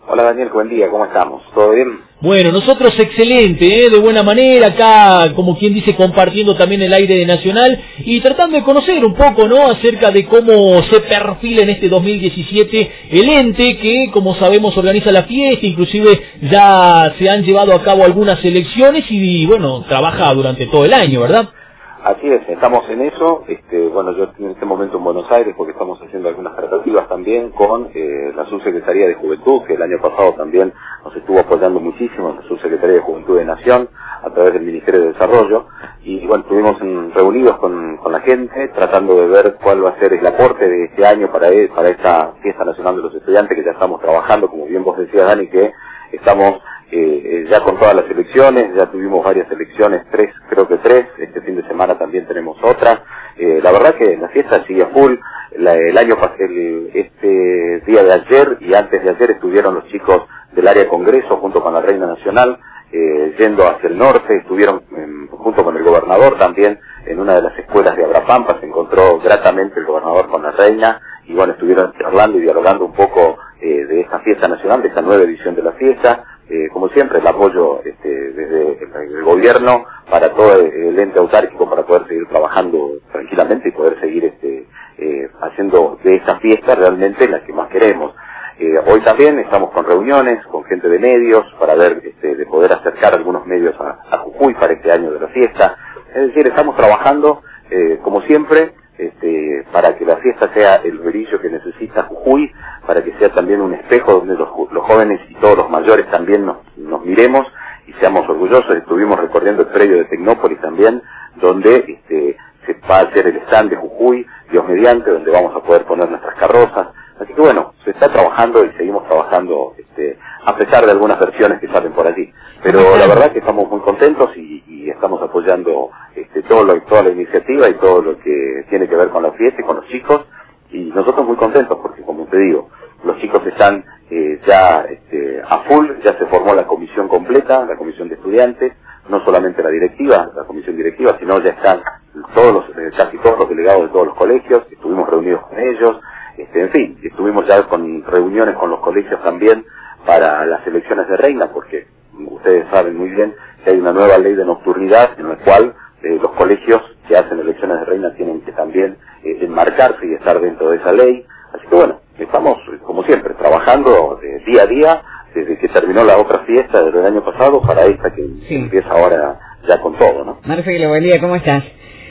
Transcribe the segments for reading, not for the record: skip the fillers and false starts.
Hola Daniel, buen día, ¿cómo estamos? ¿Todo bien? Bueno, nosotros excelente, de buena manera, acá, como quien dice, compartiendo también el aire de Nacional y tratando de conocer un poco, ¿no?, acerca de cómo se perfila en este 2017 el ente que, como sabemos, organiza la fiesta, inclusive ya se han llevado a cabo algunas elecciones y, bueno, trabaja durante todo el año, ¿verdad? Así es, estamos en eso. Bueno, yo en este momento en Buenos Aires porque estamos haciendo algunas tratativas también con la Subsecretaría de Juventud, que el año pasado también nos estuvo apoyando muchísimo, la Subsecretaría de Juventud de Nación, a través del Ministerio de Desarrollo. Y bueno, estuvimos reunidos con la gente, tratando de ver cuál va a ser el aporte de este año para esta Fiesta Nacional de los Estudiantes, que ya estamos trabajando, como bien vos decías, Dani, que estamos ya con todas las elecciones, ya tuvimos varias elecciones, creo que tres, este fin de semana también tenemos otra. La verdad que la fiesta sigue a full. Este día de ayer y antes de ayer estuvieron los chicos del área Congreso junto con la Reina Nacional, yendo hacia el norte, estuvieron junto con el gobernador también en una de las escuelas de Abrapampa, se encontró gratamente el gobernador con la Reina, y bueno, estuvieron charlando y dialogando un poco de esta fiesta nacional, de esta nueva edición de la fiesta. Como siempre, el apoyo desde el gobierno para todo el ente autárquico para poder seguir trabajando tranquilamente y poder seguir haciendo de esta fiesta realmente la que más queremos. Hoy también estamos con reuniones con gente de medios para ver de poder acercar algunos medios a Jujuy para este año de la fiesta. Es decir, estamos trabajando como siempre para que la fiesta sea el brillo que necesita Jujuy, para que sea también un espejo donde los jóvenes y todos los mayores también nos miremos y seamos orgullosos. Estuvimos recorriendo el predio de Tecnópolis también, donde se va a hacer el stand de Jujuy, Dios mediante, donde vamos a poder poner nuestras carrozas. Así que bueno, se está trabajando y seguimos trabajando a pesar de algunas versiones que salen por allí. Pero la verdad que estamos muy contentos y estamos apoyando toda la iniciativa y todo lo que tiene que ver con la fiesta y con los chicos. Y nosotros muy contentos porque, como te digo, los chicos están ya a full, ya se formó la comisión completa, la comisión de estudiantes, no solamente la comisión directiva, sino ya están casi todos los delegados de todos los colegios, estuvimos reunidos con ellos, en fin, estuvimos ya con reuniones con los colegios también para las elecciones de reina, porque ustedes saben muy bien que hay una nueva ley de nocturnidad en la cual los colegios que hacen elecciones de reina tienen que también enmarcarse y estar dentro de esa ley. Así que bueno, estamos como siempre trabajando día a día desde que terminó la otra fiesta del año pasado para esta que empieza ahora ya con todo, ¿no? Marcelo, buen día, ¿cómo estás?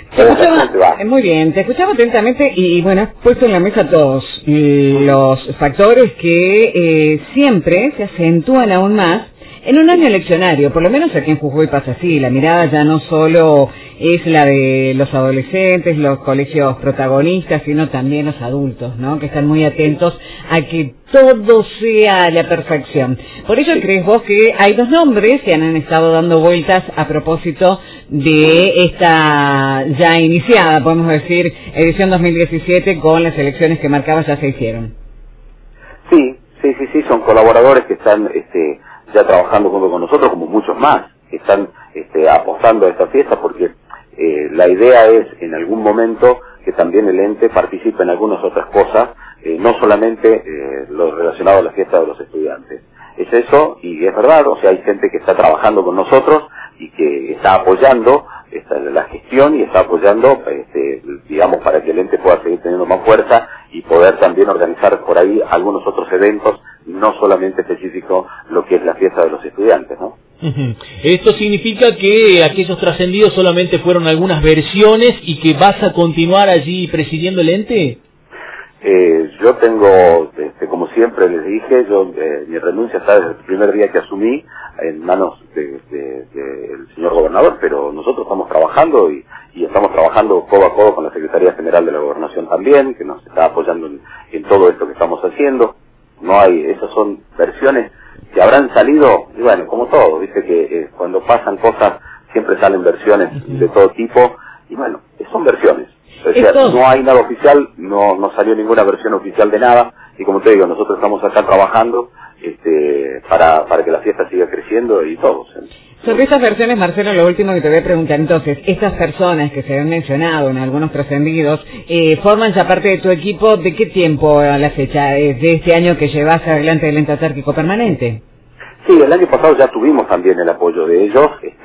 Muy bien, te escuchaba atentamente y bueno, has puesto en la mesa todos los factores que siempre se acentúan aún más en un año eleccionario. Por lo menos aquí en Jujuy pasa así, la mirada ya no solo es la de los adolescentes, los colegios protagonistas, sino también los adultos, ¿no?, que están muy atentos a que todo sea a la perfección. Por ello, ¿crees vos que hay dos nombres que han estado dando vueltas a propósito de esta ya iniciada, podemos decir, edición 2017 con las elecciones que marcabas ya se hicieron? Sí, son colaboradores que están ya trabajando junto con nosotros, como muchos más, que están apostando a esta fiesta, porque la idea es en algún momento que también el ente participe en algunas otras cosas, no solamente lo relacionado a la fiesta de los estudiantes. Es eso, y es verdad, o sea, hay gente que está trabajando con nosotros y que está apoyando la gestión y está apoyando, digamos, para que el ente pueda seguir teniendo más fuerza y poder también organizar por ahí algunos otros eventos, no solamente específico lo que es la fiesta de los estudiantes, ¿no? ¿Esto significa que aquellos trascendidos solamente fueron algunas versiones y que vas a continuar allí presidiendo el ente? Yo tengo, como siempre les dije, mi renuncia está desde el primer día que asumí en manos del señor gobernador, pero nosotros estamos trabajando y estamos trabajando codo a codo con la Secretaría General de la Gobernación también, que nos está apoyando en todo esto que estamos haciendo. Esas son versiones que habrán salido, y bueno, como todo, viste que cuando pasan cosas siempre salen versiones de todo tipo, y bueno, son versiones. O sea, no hay nada oficial, no salió ninguna versión oficial de nada, y como te digo, nosotros estamos acá trabajando para que la fiesta siga creciendo y todos. Sobre estas versiones, Marcelo, lo último que te voy a preguntar, entonces, estas personas que se han mencionado en algunos trascendidos, ¿forman ya parte de tu equipo? ¿De qué tiempo a la fecha? ¿De este año que llevas adelante el ente autárquico permanente? Sí, el año pasado ya tuvimos también el apoyo de ellos,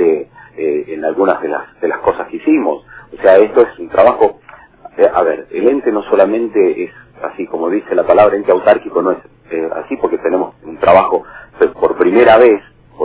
en algunas de las cosas que hicimos. O sea, esto es un trabajo, a ver, el ente no solamente es así como dice la palabra ente autárquico, no es así porque tenemos un trabajo por primera vez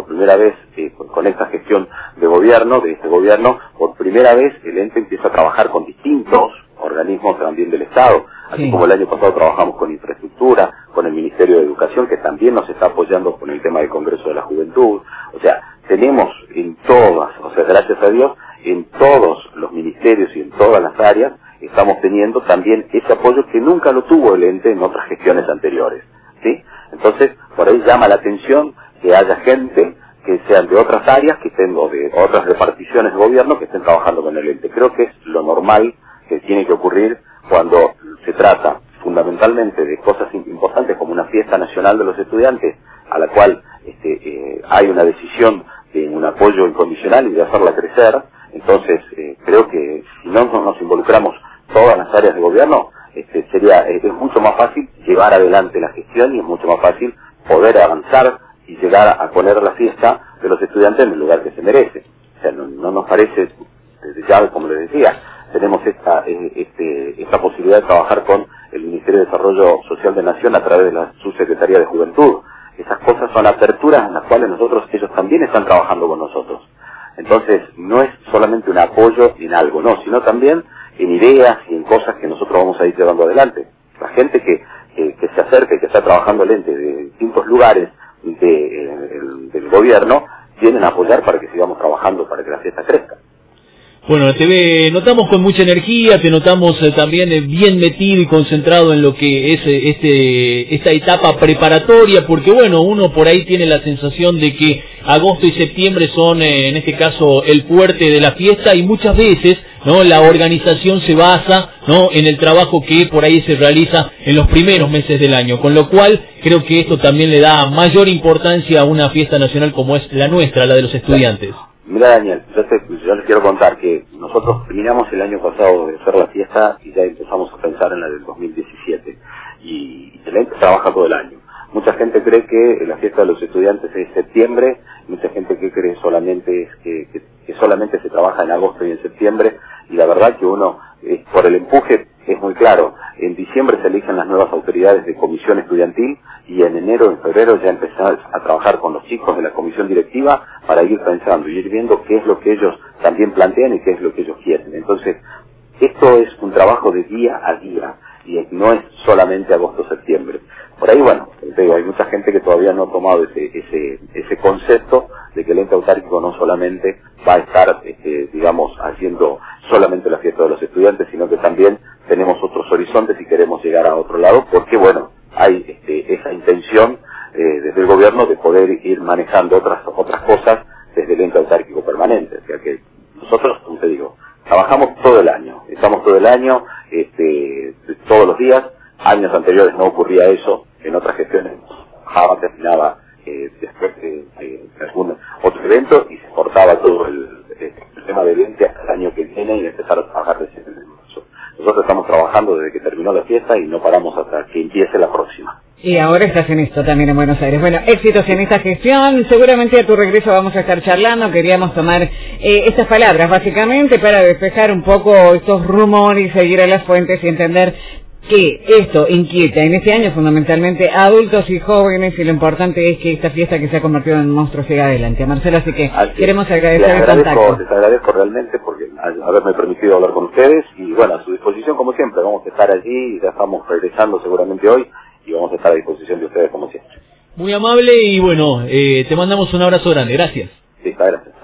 con esta gestión de este gobierno, por primera vez el ente empieza a trabajar con distintos organismos también del Estado, así como el año pasado trabajamos con infraestructura, con el Ministerio de Educación, que también nos está apoyando con el tema del Congreso de la Juventud. O sea, tenemos en todas, o sea, gracias a Dios, en todos los ministerios y en todas las áreas, estamos teniendo también ese apoyo que nunca lo tuvo el ente en otras gestiones anteriores, ¿sí? Entonces, por ahí llama la atención que haya gente que sean de otras áreas, que estén de otras reparticiones de gobierno, que estén trabajando con el ente. Creo que es lo normal que tiene que ocurrir cuando se trata fundamentalmente de cosas importantes como una fiesta nacional de los estudiantes, a la cual hay una decisión de un apoyo incondicional y de hacerla crecer. Entonces, creo que si no nos involucramos todas las áreas de gobierno, es mucho más fácil llevar adelante la gestión y es mucho más fácil poder avanzar y llegar a poner la fiesta de los estudiantes en el lugar que se merece. O sea, no nos parece, desde ya, como les decía, tenemos esta posibilidad de trabajar con el Ministerio de Desarrollo Social de Nación a través de la Subsecretaría de Juventud. Esas cosas son aperturas en las cuales ellos también están trabajando con nosotros. Entonces, no es solamente un apoyo en algo, no, sino también en ideas y en cosas que nosotros vamos a ir llevando adelante. La gente que se acerca, que está trabajando el ente de distintos lugares del gobierno, vienen a apoyar para que sigamos trabajando para que la fiesta crezca. Bueno, te notamos con mucha energía, te notamos también bien metido y concentrado en lo que es esta etapa preparatoria, porque bueno, uno por ahí tiene la sensación de que agosto y septiembre son, en este caso, el fuerte de la fiesta y muchas veces, ¿no?, la organización se basa, ¿no?, en el trabajo que por ahí se realiza en los primeros meses del año, con lo cual creo que esto también le da mayor importancia a una fiesta nacional como es la nuestra, la de los estudiantes. Mira, Daniel, yo les quiero contar que nosotros terminamos el año pasado de hacer la fiesta y ya empezamos a pensar en la del 2017 y el ente trabaja todo el año. Mucha gente cree que la fiesta de los estudiantes es septiembre, mucha gente que cree solamente que solamente se trabaja en agosto y en septiembre, y la verdad que uno, por el empuje, es muy claro. En diciembre se eligen las nuevas autoridades de comisión estudiantil y en enero, en febrero ya empezar a trabajar con los chicos de la comisión directiva para ir pensando y ir viendo qué es lo que ellos también plantean y qué es lo que ellos quieren. Entonces, esto es un trabajo de día a día y no es solamente agosto-septiembre. Por ahí, bueno, te digo, hay mucha gente que todavía no ha tomado ese concepto de que el ente autárquico no solamente va a estar, digamos, haciendo solamente la fiesta de los estudiantes, sino que también tenemos otros horizontes y queremos llegar a otro lado, porque, bueno, hay esa intención desde el gobierno de poder ir manejando otras cosas desde el ente autárquico permanente. O sea que nosotros, como te digo, trabajamos todo el año, estamos todo el año, todos los días. Años anteriores no ocurría eso, en otras gestiones trabajaba, terminaba después de algún otro evento y se cortaba todo el tema del ente hasta el año que viene y empezar a trabajar recién en marzo. Nosotros estamos trabajando desde que terminó la fiesta y no paramos hasta que empiece la próxima. Y ahora estás en esto también en Buenos Aires. Bueno, éxitos en esta gestión. Seguramente a tu regreso vamos a estar charlando. Queríamos tomar estas palabras básicamente para despejar un poco estos rumores y seguir a las fuentes y entender que esto inquieta en este año fundamentalmente a adultos y jóvenes y lo importante es que esta fiesta que se ha convertido en un monstruo siga adelante. Marcelo, así que queremos agradecer el contacto. Les agradezco realmente porque haberme permitido hablar con ustedes y bueno, a su disposición como siempre. Vamos a estar allí y ya estamos regresando seguramente hoy y vamos a estar a disposición de ustedes como siempre. Muy amable y bueno, te mandamos un abrazo grande. Gracias. Sí, gracias.